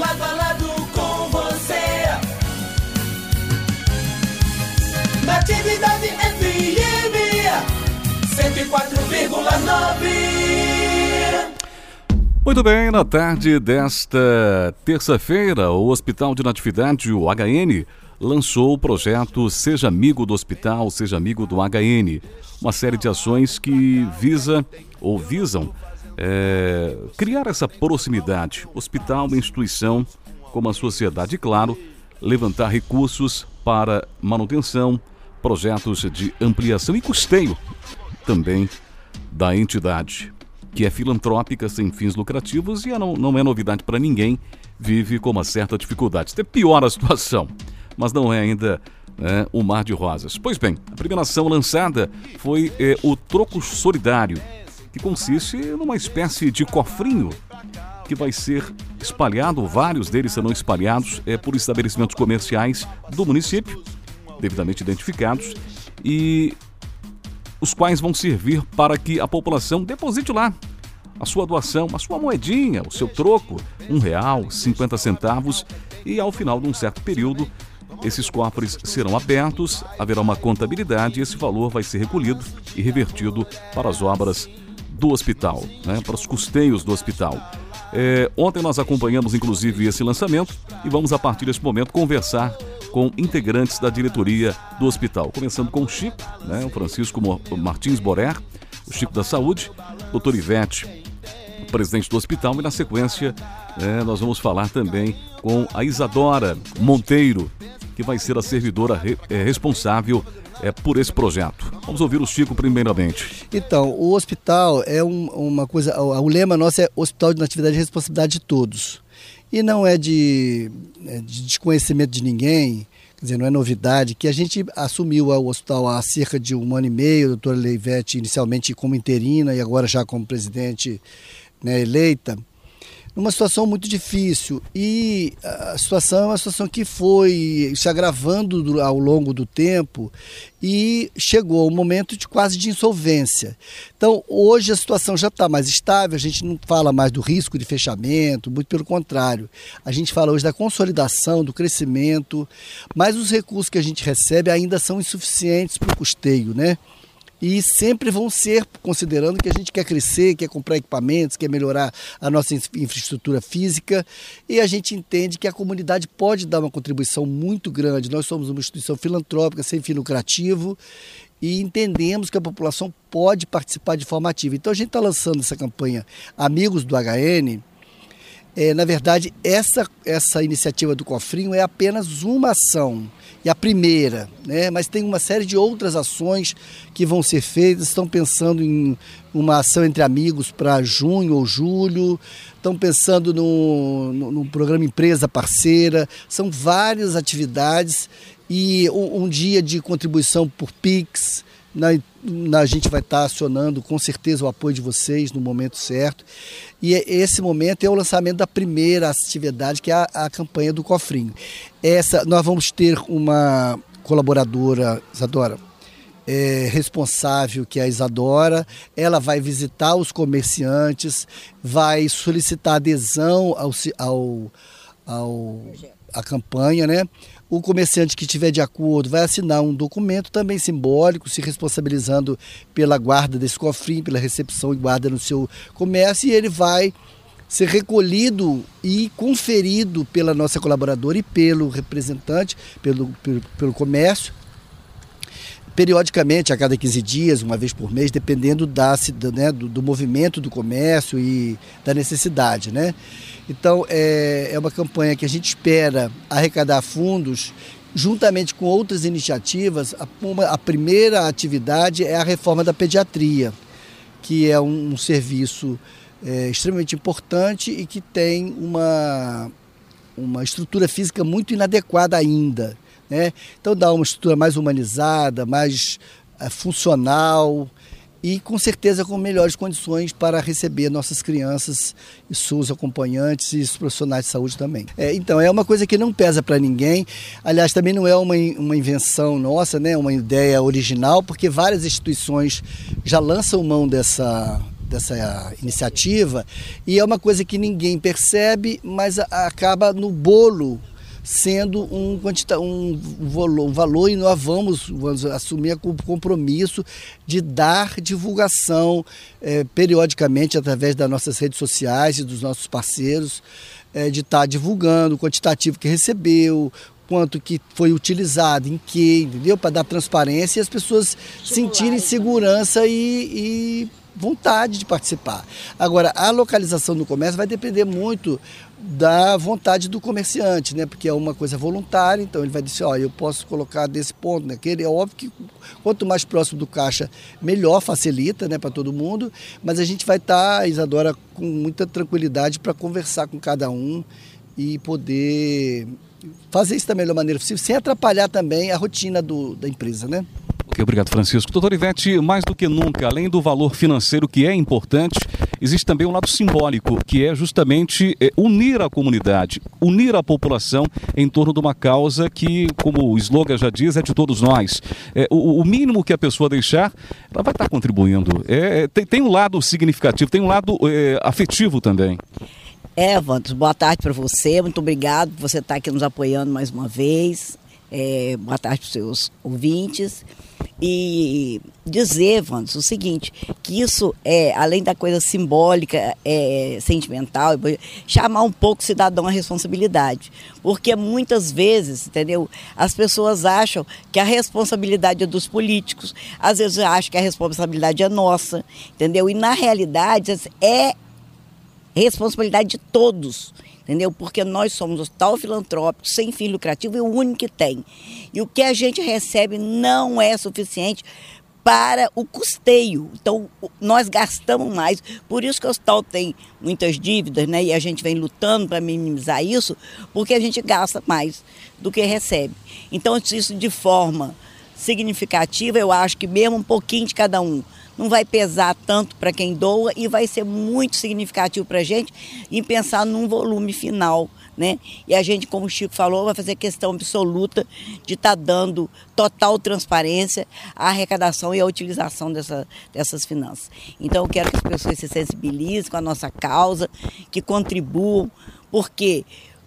lado a lado com você. Natividade FM 104,9. Muito bem, na tarde desta terça-feira, o Hospital de Natividade, o HN, lançou o projeto Seja Amigo do Hospital, Seja Amigo do HN. Uma série de ações que visam criar essa proximidade. Hospital, uma instituição como a sociedade, e claro, levantar recursos para manutenção, projetos de ampliação e custeio também da entidade, que é filantrópica, sem fins lucrativos e não é novidade para ninguém, vive com uma certa dificuldade. Até piora a situação, mas não é ainda um mar de rosas. Pois bem, a primeira ação lançada foi o Troco Solidário, que consiste numa espécie de cofrinho que vai ser espalhado, vários deles serão espalhados por estabelecimentos comerciais do município, devidamente identificados, e os quais vão servir para que a população deposite lá a sua doação, a sua moedinha, o seu troco, R$1, 50 centavos, e ao final de um certo período, esses cofres serão abertos, haverá uma contabilidade e esse valor vai ser recolhido e revertido para as obras do hospital, para os custeios do hospital. Ontem nós acompanhamos inclusive esse lançamento e vamos a partir desse momento conversar com integrantes da diretoria do hospital, começando com o Chico, o Francisco Martins Borer, o Chico da Saúde, doutor Ivete, presidente do hospital, e na sequência nós vamos falar também com a Isadora Monteiro, que vai ser a servidora responsável por esse projeto. Vamos ouvir o Chico primeiramente. Então, o hospital é uma coisa, o lema nosso é Hospital de Natividade e Responsabilidade de Todos. E não é de desconhecimento de ninguém, quer dizer, não é novidade, que a gente assumiu o hospital há cerca de 1 ano e meio, a doutora Leivete inicialmente como interina e agora já como presidente eleita, numa situação muito difícil, e a situação é uma situação que foi se agravando ao longo do tempo e chegou ao momento de quase de insolvência. Então hoje a situação já está mais estável, a gente não fala mais do risco de fechamento, muito pelo contrário, a gente fala hoje da consolidação, do crescimento, mas os recursos que a gente recebe ainda são insuficientes para o custeio, E sempre vão ser, considerando que a gente quer crescer, quer comprar equipamentos, quer melhorar a nossa infraestrutura física, e a gente entende que a comunidade pode dar uma contribuição muito grande. Nós somos uma instituição filantrópica, sem fim lucrativo, e entendemos que a população pode participar de forma ativa. Então a gente está lançando essa campanha Amigos do HN. Na verdade, essa iniciativa do cofrinho é apenas uma ação, e a primeira, mas tem uma série de outras ações que vão ser feitas. Estão pensando em uma ação entre amigos para junho ou julho, estão pensando no programa Empresa Parceira, são várias atividades, e um dia de contribuição por Pix. A gente vai estar acionando com certeza o apoio de vocês no momento certo, e esse momento é o lançamento da primeira atividade, que é a campanha do cofrinho. Nós vamos ter uma colaboradora, Isadora, responsável, que é a Isadora. Ela vai visitar os comerciantes, vai solicitar adesão à campanha, O comerciante que estiver de acordo vai assinar um documento também simbólico, se responsabilizando pela guarda desse cofrinho, pela recepção e guarda no seu comércio, e ele vai ser recolhido e conferido pela nossa colaboradora e pelo representante, pelo comércio, periodicamente, a cada 15 dias, uma vez por mês, dependendo do movimento do comércio e da necessidade, Então, é uma campanha que a gente espera arrecadar fundos, juntamente com outras iniciativas. A primeira atividade é a reforma da pediatria, que é um serviço extremamente importante e que tem uma estrutura física muito inadequada ainda, Então, dá uma estrutura mais humanizada, mais funcional, e com certeza com melhores condições para receber nossas crianças e seus acompanhantes e os profissionais de saúde também. Então, é uma coisa que não pesa para ninguém. Aliás, também não é uma invenção nossa, uma ideia original, porque várias instituições já lançam mão dessa dessa iniciativa, e é uma coisa que ninguém percebe, mas acaba no bolo sendo um valor, e nós vamos assumir o compromisso de dar divulgação periodicamente através das nossas redes sociais e dos nossos parceiros, de estar divulgando o quantitativo que recebeu, quanto que foi utilizado, em que, entendeu? Para dar transparência e as pessoas sentirem segurança e vontade de participar. Agora, a localização do comércio vai depender muito da vontade do comerciante, né? Porque é uma coisa voluntária, então ele vai dizer, ó, eu posso colocar desse ponto, naquele. É óbvio que quanto mais próximo do caixa, melhor, facilita, né, para todo mundo, mas a gente vai estar, Isadora, com muita tranquilidade para conversar com cada um e poder fazer isso da melhor maneira possível, sem atrapalhar também a rotina da empresa, né? Ok, obrigado, Francisco. Doutor Ivete, mais do que nunca, além do valor financeiro que é importante, existe também um lado simbólico, que é justamente unir a comunidade, unir a população em torno de uma causa que, como o slogan já diz, é de todos nós. O mínimo que a pessoa deixar, ela vai estar contribuindo. Tem um lado significativo, tem um lado afetivo também. Wander, boa tarde para você, muito obrigado por você estar aqui nos apoiando mais uma vez. Boa tarde para os seus ouvintes. E dizer, Wander, o seguinte, que isso além da coisa simbólica, sentimental, chamar um pouco o cidadão à responsabilidade. Porque muitas vezes, entendeu, as pessoas acham que a responsabilidade é dos políticos, às vezes acham que a responsabilidade é nossa, entendeu? E na realidade é responsabilidade de todos, entendeu? Porque nós somos um hospital filantrópico, sem fim lucrativo, e o único que tem. E o que a gente recebe não é suficiente para o custeio. Então, nós gastamos mais. Por isso que o hospital tem muitas dívidas, né? E a gente vem lutando para minimizar isso, porque a gente gasta mais do que recebe. Então, isso de forma significativa, eu acho que mesmo um pouquinho de cada um, não vai pesar tanto para quem doa e vai ser muito significativo para a gente em pensar num volume final, né? E a gente, como o Chico falou, vai fazer questão absoluta de estar dando total transparência à arrecadação e à utilização dessas finanças. Então eu quero que as pessoas se sensibilizem com a nossa causa, que contribuam, porque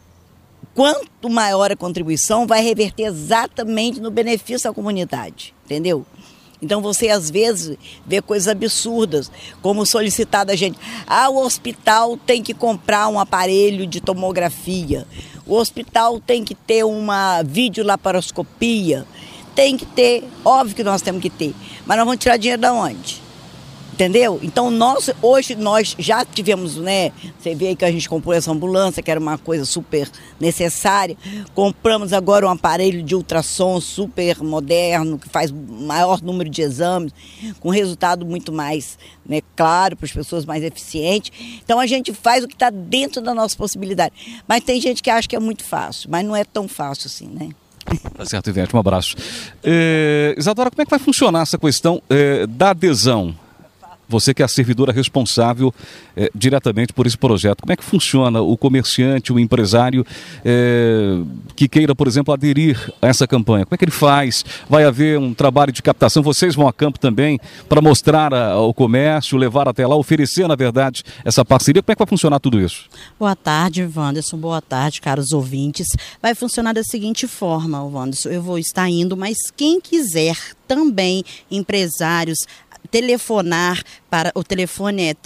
quanto maior a contribuição, vai reverter exatamente no benefício à comunidade, entendeu? Então você às vezes vê coisas absurdas, como solicitar da gente, o hospital tem que comprar um aparelho de tomografia, o hospital tem que ter uma videolaparoscopia, tem que ter, óbvio que nós temos que ter, mas nós vamos tirar dinheiro de onde? Entendeu? Então, hoje nós já tivemos, né? Você vê aí que a gente comprou essa ambulância, que era uma coisa super necessária. Compramos agora um aparelho de ultrassom super moderno, que faz maior número de exames, com resultado muito mais, né, claro, para as pessoas, mais eficiente. Então, a gente faz o que está dentro da nossa possibilidade. Mas tem gente que acha que é muito fácil, mas não é tão fácil assim, né? Tá certo, Ivete, um abraço. Isadora, como é que vai funcionar essa questão da adesão? Você que é a servidora responsável diretamente por esse projeto. Como é que funciona o comerciante, o empresário que queira, por exemplo, aderir a essa campanha? Como é que ele faz? Vai haver um trabalho de captação? Vocês vão a campo também para mostrar ao comércio, levar até lá, oferecer, na verdade, essa parceria? Como é que vai funcionar tudo isso? Boa tarde, Wanderson. Boa tarde, caros ouvintes. Vai funcionar da seguinte forma, Wanderson. Eu vou estar indo, mas quem quiser também, empresários, telefonar para o telefone é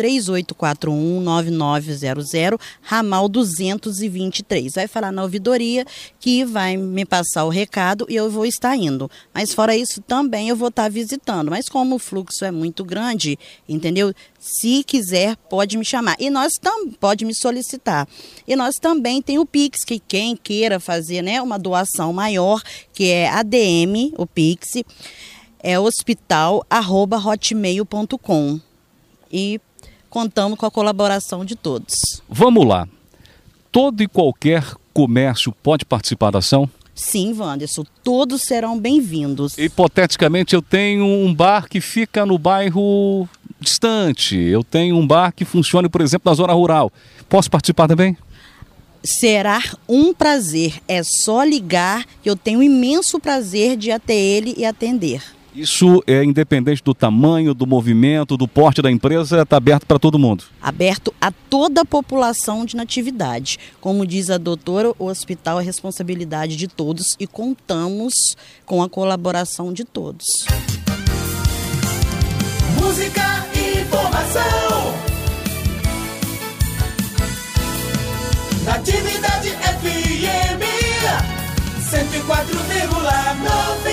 3841-9900, ramal 223. Vai falar na ouvidoria que vai me passar o recado e eu vou estar indo. Mas fora isso também eu vou estar visitando. Mas como o fluxo é muito grande, entendeu? Se quiser, pode me chamar. E nós pode me solicitar. E nós também tem o Pix, que quem queira fazer, né, uma doação maior, que é ADM, o Pix, é hospital@hotmail.com. E contamos com a colaboração de todos. Vamos lá. Todo e qualquer comércio pode participar da ação? Sim, Wanderson, todos serão bem-vindos. Hipoteticamente, eu tenho um bar que fica no bairro distante. Eu tenho um bar que funciona, por exemplo, na zona rural. Posso participar também? Será um prazer. É só ligar que eu tenho um imenso prazer de ir até ele e atender. Isso é independente do tamanho, do movimento, do porte da empresa, está aberto para todo mundo? Aberto a toda a população de Natividade. Como diz a doutora, o hospital é responsabilidade de todos e contamos com a colaboração de todos. Música e informação. Natividade FM 104,9.